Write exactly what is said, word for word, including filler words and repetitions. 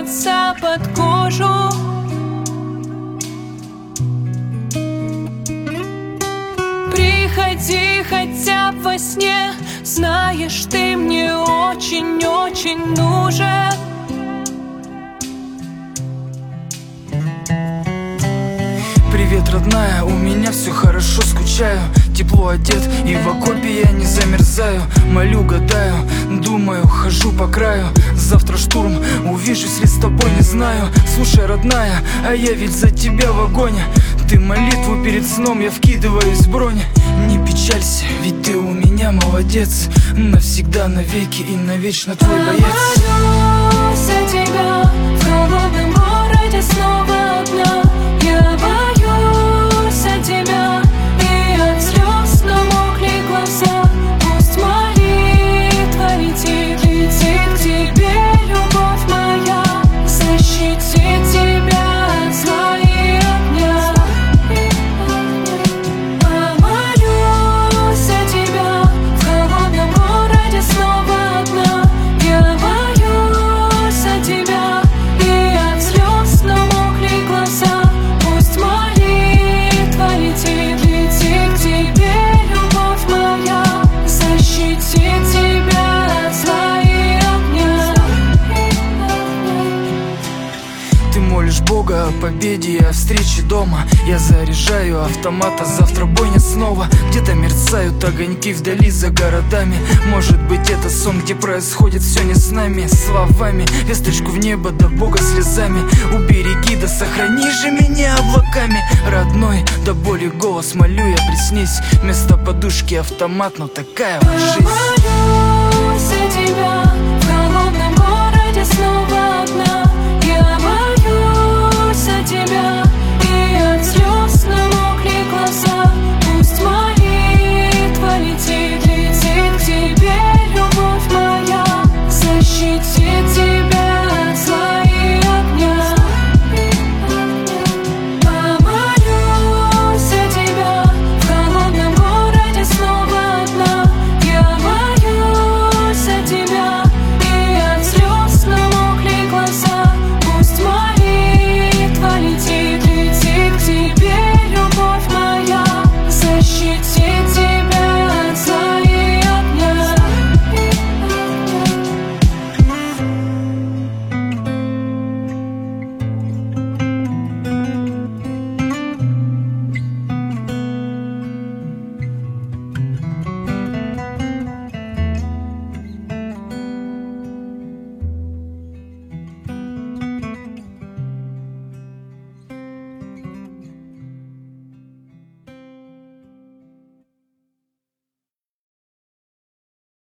забраться под кожу. Приходи хотя бы во сне, знаешь, ты мне очень-очень нужен. Привет, родная, у меня все хорошо, скучаю. Тепло одет и в окопе я не замерзаю. Молю, гадаю, думаю, хожу по краю. Завтра штурм, увижусь ли с тобой, не знаю. Слушай, родная, а я ведь за тебя в огонь. Ты молитву перед сном, я вкидываюсь в бронь. Не печалься, ведь ты у меня молодец. Навсегда, навеки и навечно твой боец. Молюсь за тебя в голубом городе снова одна. Я боюсь за тебя, и от слез намокли глаза. Пусть молитва летит, летит к тебе, любовь моя. Защитит тебя от зла и огня. Молюсь за тебя в голубом городе снова одна. Я боюсь за тебя, и от слез намокли глаза. Пусть молитва летит, летит к тебе, любовь моя. Защитит тебя от зла и огня. Ты молишь Бога о победе и о встрече дома. Я заряжаю автомат, а завтра бойня снова. Где-то мерцают огоньки вдали за городами. Может быть, это сон, где происходит все не с нами. Словами, весточку в небо, да Бога слезами. Убереги, да сохрани же меня облаками. Родной, до боли голос молю я, приснись. Вместо подушки автомат, но такая вот жизнь.